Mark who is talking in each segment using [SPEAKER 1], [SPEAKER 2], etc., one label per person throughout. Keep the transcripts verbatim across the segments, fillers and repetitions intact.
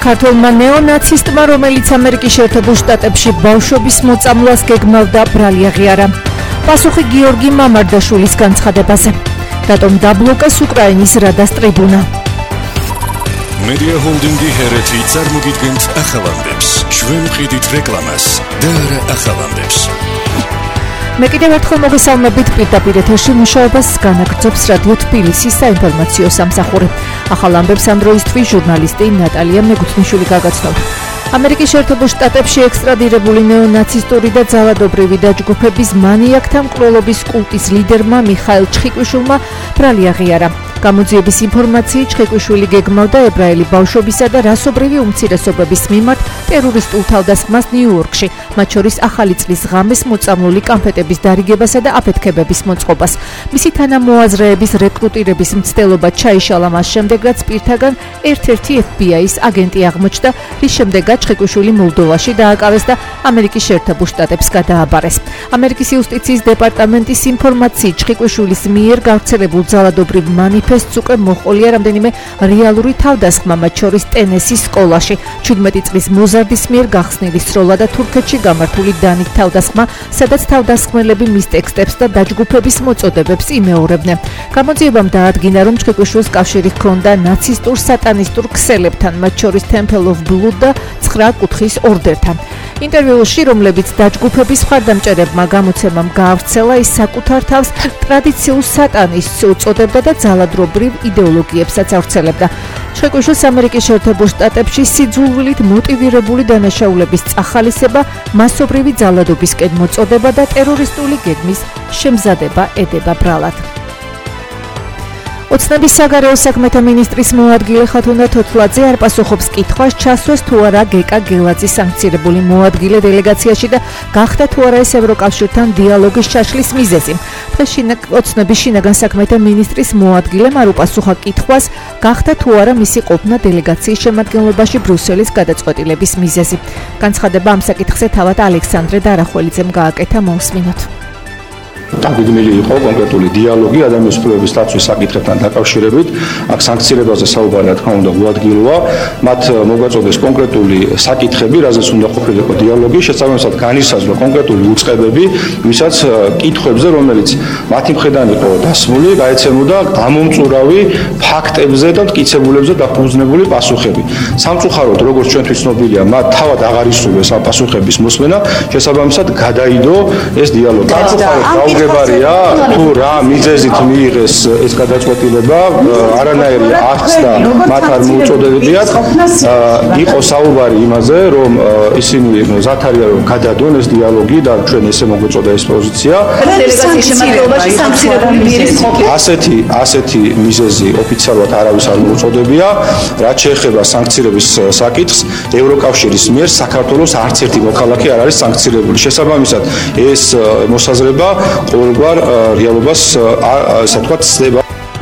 [SPEAKER 1] ქართველმა ნეონაცისტმა, რომელიც ამერიკის შეერთებულ შტატებში ბავშვობის მოწამვლას გეგმავდა, ბრალი აღიარა. პასუხი გიორგი მამარდაშვილის განცხადებაზე. რატომ დაბლოკეს უკრაინის რადას ტრიბუნა?
[SPEAKER 2] Media Holdingi ჰერეთი წარმოგიდგენთ ახალ ამბებს. ჩვენ ვყიდით რეკლამას და არა ახალ ამბებს.
[SPEAKER 1] მე კიდევ ერთხელ მოგესალმებით, პირდაპირ ეთერში მუშაობას განაგრძობს რადიო თბილისის საინფორმაციო სამსახური. ახალ ამბებს ამ დროისთვის ჟურნალისტი ნატალია მეგუთნიშვილი გაგაცნობდა. ამერიკის შეერთებულ შტატებში ექსტრადირებული ნეონაცისტური და ძალადობრივი დაჯგუფების მანიაკთა მკვლელობის კულტის ლიდერმა მიხაილ ჩხიკვიშვილმა ბრალი აღიარა. გამოძიების ინფორმაციით, ჩხიკვიშვილი გეგმავდა ებრაელი ბავშვებისა და რასობრივი უმცირესობების მიმართ ტერორისტულ თავდასხმას ნიუ-იორკში, მათ შორის ახალი წლის ღამეს მოწამლული კანფეტების დარიგებასა და აფეთქებების მოწყობას. მისი თანამოაზრეების რეკრუტირების მცდელობა ჩაიშალა მას შემდეგ, რაც პირთაგან ერთ-ერთი ეფ ბი აის აგენტი აღმოჩნდა, რის შემდეგაც ჩხიკვიშვილი მოლდოვაში დააკავეს და ამერიკის შეერთებულ შტატებს გადააბარეს. ამერიკის იუსტიციის დეპარტამენტის ინფორმაციით, ჩხიკვიშვილის მიერ გავრცელებულ ძალადობრივ მანიფესტს უკვე მოჰყოლია რამდენიმე რეალური თავდასხმა, მათ შორის ტენესის სკოლაში. ჩვიდმეტი წლის მოზარდის მიერ გახსნილი სროლა და თურქეთში გამართული დანით თავდასხმა, სადაც თავდასხმელები მის ტექსტებს და დაჯგუფების მოწოდებებს იმეორებდნენ. გამოძიებამ დაადგინა, რომ ჩხიკვიშვილს კავშირი ჰქონდა ნაცისტურ სატანისტურ ქსელებთან, მათ შორის Temple of Blood და ცხრა კუთხის ორდერთან. ინტერვიუში, რომლებიც დაჯგუფების მხარდამჭერებმა გამოცემამ გაავრცელა, ის საკუთარ თავს ტრადიციულ სატანისტს უწოდებდა და ძალადობრივ იდეოლოგიებსაც ავრცელებდა. ჩხიკვიშვილს ამერიკის შეერთებულ შტატებში სიძულვილით მოტივირებული დანაშაულების წახალისება, მასობრივი ძალადობისკენ მოწოდება და ტერორისტული გეგმის შემზადება ედება ბრალად. ოცნების საგარეო საქმეთა მინისტრის მოადგილე ხათუნა თოთლაძე არ პასუხობს კითხვას, ჩასვეს თუ არა გეკა გელაძის სანქცირებული მოადგილე დელეგაციაში და გახდა თუ არა ეს ევროკავშირთან დიალოგის ჩაშლის მიზეზი. დღეს ოცნების შინაგან საქმეთა მინისტრის მოადგილემ არ უპასუხა კითხვას, გახდა თუ არა მისი ყოფნა დელეგაციის შემადგენლობაში ბრიუსელის გადაწყვეტილების მიზეზი. განცხადება ამ საკითხზე თავად ალექსანდრე დარახველიძემ გააკეთა, მოვსმინოთ.
[SPEAKER 3] დაგეგმილი იყო კონკრეტული დიალოგი ადამიანის უფლებების დაცვის საკითხებთან დაკავშირებით. აქ სანქცირებაზე საუბარი, რა თქმა უნდა, უადგილოა. მათ მოგვაწოდეს კონკრეტული საკითხები, რაზეც უნდა ყოფილიყო დიალოგი, შესაბამისად განისაზღვრა კონკრეტული უწყებები, ვისაც კითხვებზე, რომელიც მათი მხრიდან იყო დასმული, გაეცემოდა გამომწურავი ფაქტებზე და მტკიცებულებზე დაფუძნებული პასუხები. სამწუხაროდ, როგორც ჩვენთვის ცნობილია, მათ თავად აღარ ისურვეს ამ პასუხების მოსმენა, შესაბამისად გადაიდო ეს დიალოგი. სამწუხაროდ გებარია თუ რა მიზეზით მიიღეს ეს გადაწყვეტილება, არანაირი აქტს და მათ არ მოუწოდებიათ. იყო საუბარი იმაზე, რომ ისინი მზად არიან რომ გადადონ ეს დიალოგი და ჩვენ ესე მოგვეწოდა ეს პოზიცია.
[SPEAKER 4] დელეგაციის შემადგენლობაში სანქცირებული მიერის ყოფნა.
[SPEAKER 3] ასეთი ასეთი მიზეზი ოფიციალურად არავის არ მოუწოდებია. რაც შეეხება სანქცირების საკითხს, ევროკავშირის მიერ საქართველოს არც ერთი მოქალაქე არ არის სანქცირებული. შესაბამისად, ეს მოსაზრება ყოველგვარ რეალობას ასე ვთქვათ ცდება.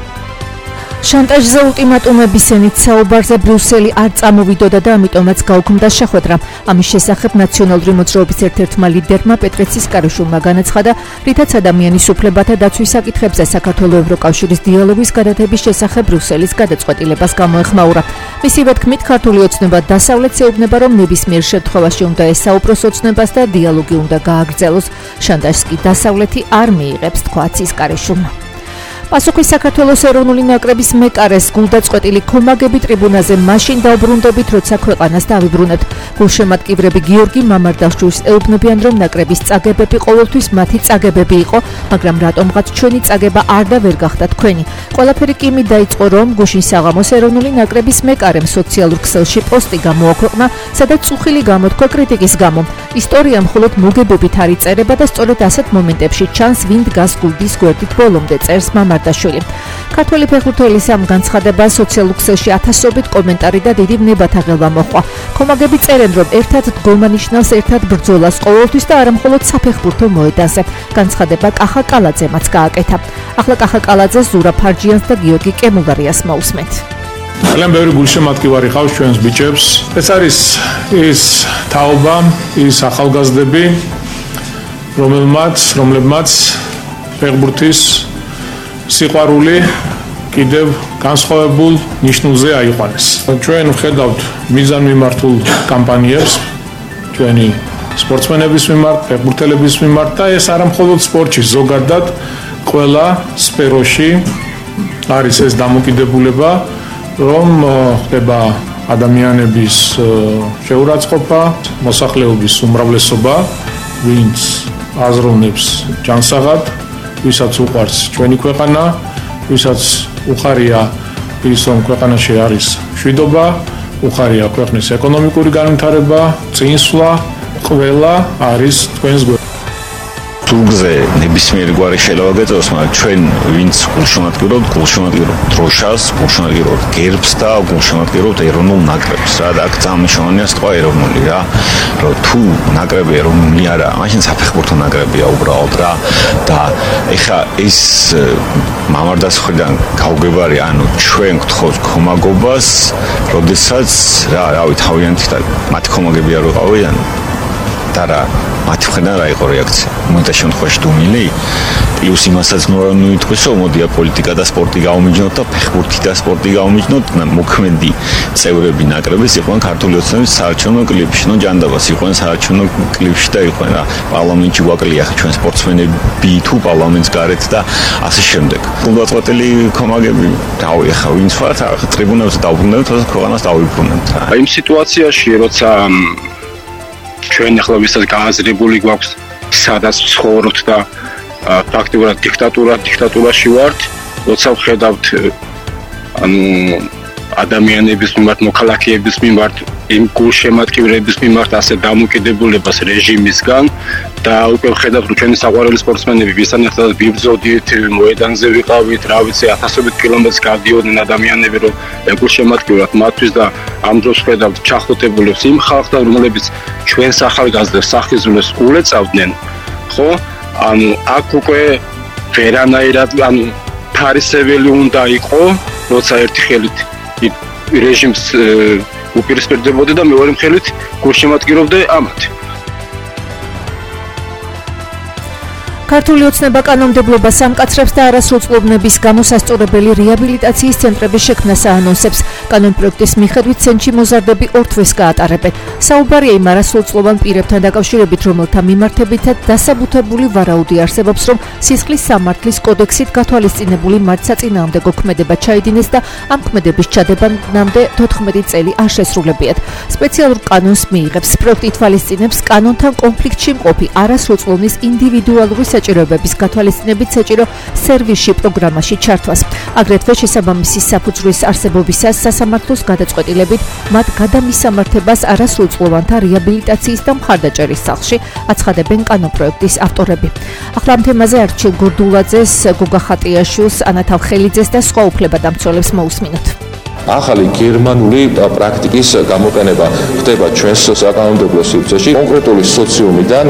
[SPEAKER 1] შანტაჟზე ულტიმატუმების ენით საუბარზე ბრიუსელი არ წამოვიდოდა და ამიტომაც გაუქმდა შეხვედრა. ამის შესახებ ნაციონალური მოძრაობის ერთ-ერთმა ლიდერმა პეტრე ცისკარიშვილმა განაცხადა, რითაც ადამიანის უფლებათა დაცვის საკითხებზე საქართველოს ევროკავშირის დიალოგის გადათების შესახებ ბრიუსელის გადაწყვეტილებას გამოეხმაურა. მისივე თქმით, ქართული ოცნება დასავლეთს ეუბნება, რომ ნებისმიერ შემთხვევაში უნდა ესაუბროს ოცნებას და დიალოგი უნდა გააგრძელოს. შანტაჟს კი დასავლეთი არ მიიღებს, თქვა ცისკარიშვილმა. პასუხი საქართველოს ეროვნული ნაკრების მეკარეს გულდაწყვეტილი ქომაგები ტრიბუნაზე მაშინ დაუბრუნდებით, როცა ქვეყანას დავიბრუნებთ. გულშემატკივრები გიორგი მამარდაშვილს ეუბნებიან, რომ ნაკრების წაგებები ყოველთვის მათი წაგებები იყო, მაგრამ რატომღაც ჩვენი წაგება არ და ვერ გახდა თქვენი. ყველაფერი კი იმით დაიწყო, რომ გუშინ საღამოს ეროვნული ნაკრების მეკარემ სოციალურ ქსელში პოსტი გამოაქვეყნა, სადაც წუხილი გამოთქვა კრიტიკის გამო. ისტორია მხოლოდ მოგებებით არ იწერება და სწორედ ასეთ მომენტებში ჩანს, ვინ დგას გულდის გვერდით ბოლომდე, წერს მამარდაშვილი. ქართველი ფეხბურთელის ამ განცხადებას სოციალურ ქსელში ათასობით კომენტარი და დიდი ვნებათაღელვა მოჰყვა. ქომაგები წერენ, რომ ერთად დგომა ნიშნავს ერთად ბრძოლას ყოველთვის და არა მხოლოდ საფეხბურთო მოედანზე. განცხადება კახა კალაძემაც გააკეთა. ახლა კახა კალაძეს, ზურა ფარჯიანს და გიორგი კემულარიას მოусმენთ.
[SPEAKER 5] ძალიან ბევრი გულშემატკივარი ყავს ჩვენს ბიჭებს. ეს არის ის თაობა, ის ახალგაზრდები, რომელმაც, რომლებმაც ფეხბურთის სიყვარული კიდევ განსხვავებულ ნიშნულზე აიყვანეს. ჩვენ ვხედავთ მიზანმიმართულ კამპანიებს ჩვენი სპორტსმენების მიმართ, ფეხბურთელების მიმართ და ეს არა მხოლოდ სპორტში, ზოგადად ყველა სფეროში არის ეს დამოკიდებულება, რომ ხდება ადამიანების შეურაცხყოფა, მოსახლეობის უმრავლესობა, ვინც აზროვნებს ჯანსაღად, ვისაც უყვარს ჩვენი ქვეყანა, ვისაც უხარია ის, რომ ქვეყანაში არის მშვიდობა, უხარია ქვეყნის ეკონომიკური განვითარება, წინსვლა, ყველა არის თქვენს გვერდზე.
[SPEAKER 6] თულგზე ნებისმიერი გვარი შეიძლება გეწოს, მაგრამ ჩვენ ვინც გულშემატკივრობთ, გულშემატკივრობთ დროშას, გულშემატკივრობთ გერბს და გულშემატკივრობთ ეროვნულ ნაკრებს. რა და აქ ძალიან მნიშვნელოვანია სიტყვა ეროვნული რა, რომ თუ ნაკრები ეროვნული არა, მაშინ საფეხბურთო ნაკრებია უბრალოდ რა და ეხა ეს მამარდას მხრიდან გავგებარი, ანუ ჩვენ გთხოვთ ხომაგობას, როდესაც რა, რავი, თავიანთი და მათი ხომაგები არ ვიყავიან და რა მათი მხრიდან რა იყო რეაქცია? მომენტ შემთხვევაში დუმილი პლუს იმასაც ნორმალურად ითქვეს, რომ მოდია პოლიტიკა და სპორტი გაუმიჯნოთ და ფეხბურთი და სპორტი გაუმიჯნოთ, მოქმედი წევრები ნაკრების იყვნენ ქართული ოცნების საარჩევნო კლიპში, ნუ ჯანდაბას იყვნენ საარჩევნო კლიპში და იყვნენ რა პარლამენტში გვაკლია ჩვენ სპორტსმენები თუ პარლამენტს გარეთ და ასე შემდეგ. გულდაწყვეტილი კომაგები დავი ახლა ვინც ვართ, ტრიბუნებზე დავბრუნებთ, ქვეყანას დავიბრუნებთ.
[SPEAKER 3] აი იმ სიტუაციაში, როცა ჩვენ ახლა ვისაც გააზრებული გვაქვს სადაც ცხოვრობთ და ფაქტიურად დიქტატურა დიქტატურაში ვართ, როცა ვხედავთ ანუ ადამიანების მიმართ, მოქალაქეების მიმართ, იმ გულშემატკივრების მიმართ ასე დამოკიდებულებას რეჟიმისგან და უკვე ვხედავთ, რომ ჩვენი საყვარელი სპორტსმენები ვისთან ერთად ვიბრძოდით, მოედანზე ვიყავით, რა ვიცი, ათასობით კილომეტრს გავდიოდნენ ადამიანები, რომ გულშემატკივრად მათთვის და ამ დროს ვხედავთ ჩახუტებულებს იმ ხალხთან, რომლებიც ჩვენს ახალგაზრდებს სახიზმულებს ულეწავდნენ, ხო? ანუ აქ უკვე ვერანაირად ანუ ფარისეველი უნდა იყო, როცა ერთი ხელით რეჟიმს უპირისპირდებოდა და მეორე ხელით გულშემატკივრობდა ამათ.
[SPEAKER 1] ქართული ოცნება კანონმდებლობას ამკაცრებს და არასრულწლოვნების გამოსასწორებელი რეაბილიტაციის ცენტრების შექმნას აანონსებს. კანონპროექტის მიხედვით ცენტრში მოზარდები ორ თვეს გაატარებენ. საუბარია იმ არასრულწლოვან პირებთან დაკავშირებით, რომელთა მიმართებითაც დასაბუთებული ვარაუდი არსებობს, რომ სისხლის სამართლის კოდექსით გათვალისწინებული მართსაწინააღმდეგო ქმედება ჩაიდინეს და ამ ქმედების ჩადებანამდე თოთხმეტი წელი არ შესრულებიათ. სპეციალურ კანონს მიიღებს. პროექტი ითვალისწინებს კანონთან კონფლიქტში მყოფი არასრულწლოვნის ინდივიდუალური საჭიროებების გათვალისწინებით საჭირო სერვისში პროგრამაში ჩართვას. აგრეთვე შესაბამისი საფუძვლის არსებობისას სასამართლოს გადაწყვეტილებით მათ გადამისამართებას არასრულწლოვანთა რეაბილიტაციის და მხარდაჭერის სახლში აცხადებენ კანონპროექტის ავტორები. ახლა ამ თემაზე არჩილ გორდულაძეს, გოგა ხატიაშვილს, ანა თავხელიძეს და სხვა უფლებადამცველებს მოусმინოთ.
[SPEAKER 7] ახალი გერმანული პრაქტიკის გამოყენება ხდება ჩვენს საკანონმდებლო სივრცეში. კონკრეტული სოციუმიდან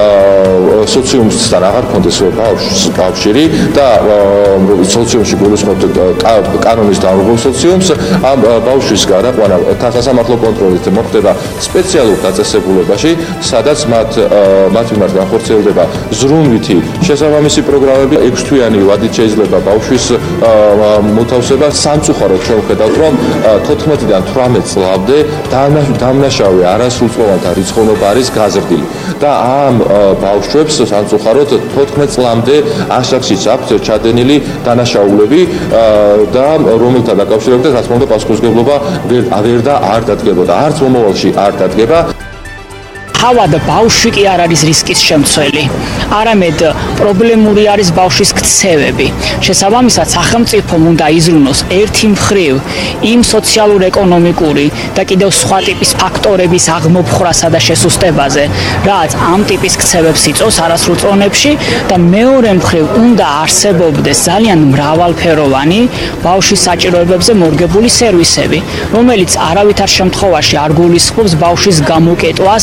[SPEAKER 7] სოციუმთან აღარ კონდეს კავშირი და სოციუმში გულისხმობთ კანონის დამრუღებულ სოციუმს, ამ ბავშვის გარაყვანა სასამართლო კონტროლით მოხდება სპეციალურ დაწესებულებაში, სადაც მათ მათ მიმართ განხორციელდება ზრუნვითი შესაბამისი პროგრამები. ექვს თვიანი ვადით შეიძლება ბავშვის მოთავსება. სამწუხაროდ ჩვენ ვხედავთ, რომ თოთხმეტიდან თვრამეტ წლამდე დამნაშავე არასრულწლოვანთა რიცხოვნობა არის გაზრდილი და ამ ბავშვებს სამწუხაროდ თოთხმეტ წლამდე ასაკშიც აქვთ ჩადენილი დანაშაულები და რომელთა დაკავშირებით რაც მომდა პასუხისმგებლობა ვერ და არ დადგებოდა, არც მომავალში არ დადგება.
[SPEAKER 8] თავად ბავშვი კი არ არის რისკის შემცველი. არამედ პრობლემური არის ბავშვის ქცევები. შესაბამისად, სახელმწიფომ უნდა იზრუნოს ერთი მხრივ იმ სოციალურ-ეკონომიკური და კიდევ სხვა ტიპის ფაქტორების აღმოფხრასა და შესუსტებაზე, რაც ამ ტიპის ქცევებს იწვევს არასრულწლოვნებში და მეორე მხრივ უნდა არსებობდეს ძალიან მრავალფეროვანი ბავშვის საჭიროებებზე მორგებული სერვისები, რომელიც არავითარ შემთხვევაში არ გულისხმობს ბავშვის გამოკეტვას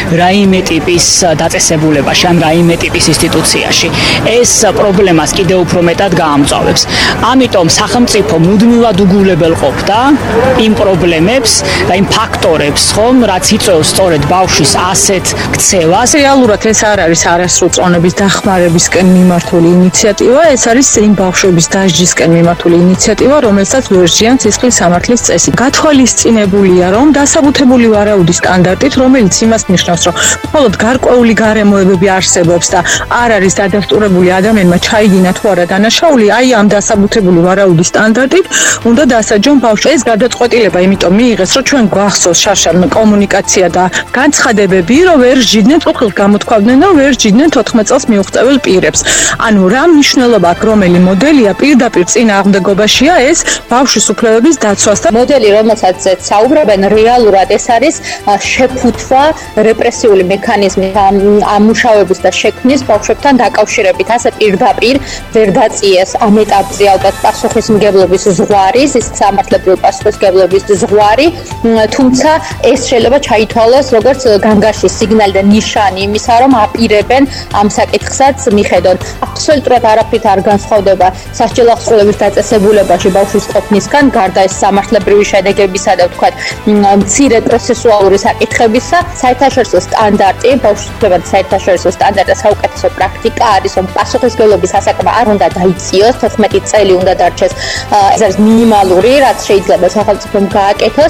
[SPEAKER 8] რაიმე ტიპის დაწესებულებაში ან რაიმე ტიპის ინსტიტუციაში. ეს პრობლემას კიდევ უფრო მეტად გაამწვავებს. ამიტომ სახელმწიფო მუდმივად უგულებელყოფდა იმ პრობლემებს და იმ ფაქტორებს, ხომ, რაც იწვევს სწორედ ბავშვის ასეთ ქცევას.
[SPEAKER 9] რეალურად ეს არ არის არასრულწლოვნების დახმარებისკენ მიმართული ინიციატივა, ეს არის იმ ბავშვების დასჯისკენ მიმართული ინიციატივა, რომელსაც ვერჟიან სისხლის სამართლის წესი. გათვალისწინებულია, რომ დასაბუთებული ვარაუდი სტანდარტით, რომელიც იმას ნიშნავს, რომ მხოლოდ გარკვეული გარემოებები არსებობს და არ არის დადასტურებული ადამიანმა ჩაიგინა თუ არა დანაშაული, აი ამ დასაბუთებული ვარაუდის სტანდარტით უნდა დასაჯონ ბავშვი. ეს გადაწყვეტილება იმიტომ მიიღეს, რომ ჩვენ გვახსოვს შარშან კომუნიკაცია და განცხადებები, რომ ვერ ჯიდნენ უხილ გამოთქვამდნენ, რომ ვერ ჯიდნენ თოთხმეტ წელს მიუღწეվել პირებს. ანუ რა მნიშვნელობა აქვს, რომელი მოდელია პირდაპირ წინააღმდეგობაშია ეს ბავშვის უფლებების დაცვას და
[SPEAKER 4] მოდელი, რომელსაც საუბრობენ, რეალურად ეს არის შეფუთვა რეპრესიული მექანიზმის ამუშავების და შექმნის ბავშვებთან დაკავშირებით. ასე პირდაპირ ვერ დაწიეს ამ ეტაპზე ალბათ პასუხისმგებლობის ზღვარი, ის სამართლებრივი პასუხისმგებლობის ზღვარი, თუმცა ეს შეიძლება ჩაითვალოს როგორც განგაშის სიგნალი და ნიშანი იმისა, რომ აპირებენ ამ საკითხსაც მიხედონ. აბსოლუტურად არაფრით არ განსხვავდება სასჯელ აღსრულების დაწესებულებაში ბავშვის ყოფნისგან, გარდა ეს სამართლებრივი შედეგებისა და ვთქვათ, მცირე პროცესუალური საკითხებისა, საერთაშორისო სტანდარტი, ბავშვის უფლებათა საერთაშორისო სტანდარტი და საუკეთესო პრაქტიკა არის, რომ პასუხისმგებლობის ასაკმა არ უნდა დაიწიოს, თოთხმეტი წელი უნდა დარჩეს. ეს არის მინიმალური, რაც შეიძლება სახელმწიფომ გააკეთოს.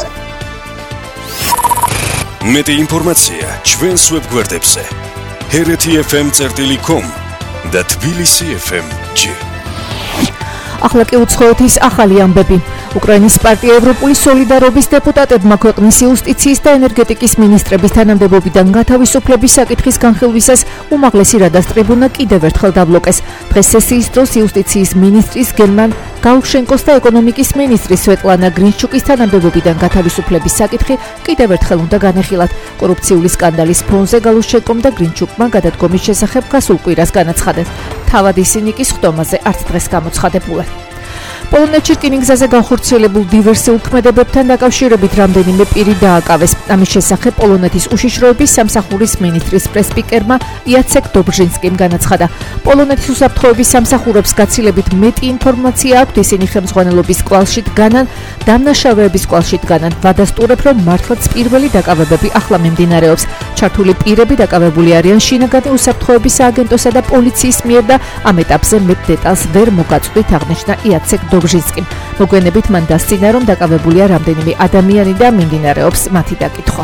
[SPEAKER 2] მეტი ინფორმაცია ჩვენს ვებგვერდებზე ჰერეთი ეფ ემ წერტილი კომ და თბილისი ეფ ემ ჯი.
[SPEAKER 1] ახლა კი უცხოეთის ახალი ამბები. უკრაინის პარტია ევროპული სოლიდარობის დეპუტატებმა ქვეყნის იუსტიციის და ენერგეტიკის მინისტრების თანამდებობიდან გათავისუფლების საკითხის განხილვისას უმაღლესი რადას ტრიბუნა კიდევ ერთხელ დაბლოკეს. დღეს სესიის დროს იუსტიციის მინისტრის გერმან გაუშენკოს და ეკონომიკის მინისტრის სვეტლანა გრინჩუკის თანამდებობიდან გათავისუფლების საკითხი კიდევ ერთხელ უნდა განეხილათ. კორუფციული სკანდალის ფონზე გაუშენკომ და გრინჩუკმა გადადგომის შესახებ გასულ კვირას განაცხადნენ. თავად ისინი კი სხდომაზე არც დღეს გამოცხადებულან. პოლონეთში რკინიგზაზე განხორციელებულ დივერსიულ ქმედებებთან დაკავშირებით რამდენიმე პირი დააკავეს. ამის შესახებ პოლონეთის უშიშროების სამსახურის მინისტრის პრესპიკერმა იაცეკ დობრჟინსკიმ განაცხადა. პოლონეთის უსაფრთხოების სამსახურებს გაცილებით მეტი ინფორმაცია აქვთ, ისინი ხელმძღვანელობის კვალში დგანან, დამნაშავეების კვალში დგანან. ვადასტურებ, რომ მართლაც პირველი დაკავებები ახლა მიმდინარეობს. ჩართული პირები დაკავებული არიან შინაგანი უსაფრთხოების სააგენტოსა და პოლიციის მიერ და ამ ეტაპზე მეტ დეტალს ვერ მოგაწვდით, აღნიშნა იაცეკ დობრჟინსკიმ. მოგვიანებით მან დასცინა, რომ დაკავებულია რამდენიმე ადამიანი და მიმდინარეობს მათი დაკითხვა.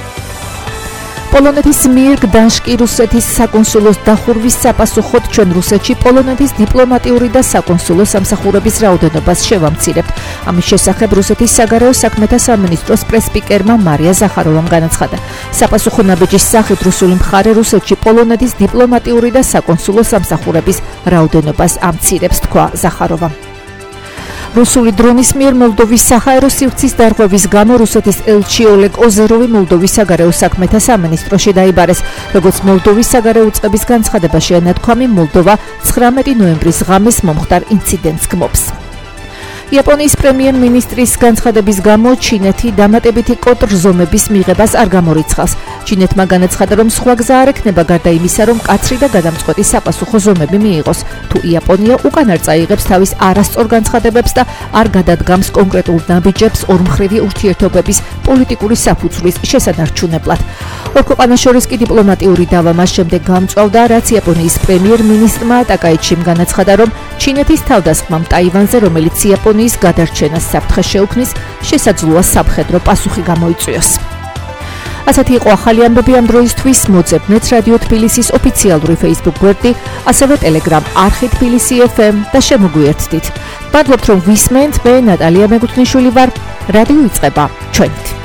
[SPEAKER 1] პოლონეთის მიერ გდანსკი რუსეთის საკონსულოს დახურვის საპასუხოდ ჩვენ რუსეთში პოლონეთის დიპლომატიური და საკონსულო სამსახურების რაოდენობას შევამცირებთ. ამის შესახებ რუსეთის საგარეო საქმეთა სამინისტროს პრესპიკერმა მარია ზახაროვამ განაცხადა. საპასუხო ნაბიჯის სახით რუსული მხარე რუსეთში პოლონეთის დიპლომატიური და საკონსულო სამსახურების რაოდენობას ამცირებს, თქვა ზახაროვამ. რუსული დრონის მიერ მოლდოვის საჰაერო სივრცის დარღვევის გამო რუსეთის ელჩი ოლეგ ოზეროვი მოლდოვის საგარეო საქმეთა სამინისტროში დაიბარეს. როგორც მოლდოვის საგარეო უწყების განცხადებაში ანათქვამი, მოლდოვა ცხრამეტი ნოემბრის ღამეს მომხდარ ინციდენტს გმობს. იაპონიის პრემიერ-მინისტრის განცხადების გამო ჩინეთი დამატებითი კონტრზომების მიღებას არ გამორიცხავს. ჩინეთმა განაცხადა, რომ სხვა გზა არ ექნება გარდა იმისა, რომ მკაცრი და გადამწყვეტი საპასუხო ზომები მიიღოს. თუ იაპონია უკან არ წაიღებს თავის არასწორ განცხადებებს და არ გადადგამს კონკრეტულ ნაბიჯებს ორმხრივი ურთიერთობების პოლიტიკური საფუძვლის შესანარჩუნებლად. ორ ქვეყანას შორის კი დიპლომატიური დავა მას შემდეგ გამწვავდა, რაც იაპონიის პრემიერ-მინისტრმა ტაკაიჩიმ განაცხადა, რომ ჩინეთის თავდასხმამ ტაივანზე, რომელიც იაპონიის გადარჩენას საფრთხე შეუქმნის, შესაძლოა სამხედრო პასუხი გამოიწვიოს. ასეთი იყო ახალი ამბები ამ დროისთვის. მოძებნეთ რადიო თბილისის ოფიციალური Facebook გვერდი, ასევე Telegram არხი თბილისი ეფ ემ და შემოგვიერთდით. მადლობთ, რომ ვისმენთ. მე ნატალია მეგუთნიშვილი ვარ. რადიო იწყება ჩვენით.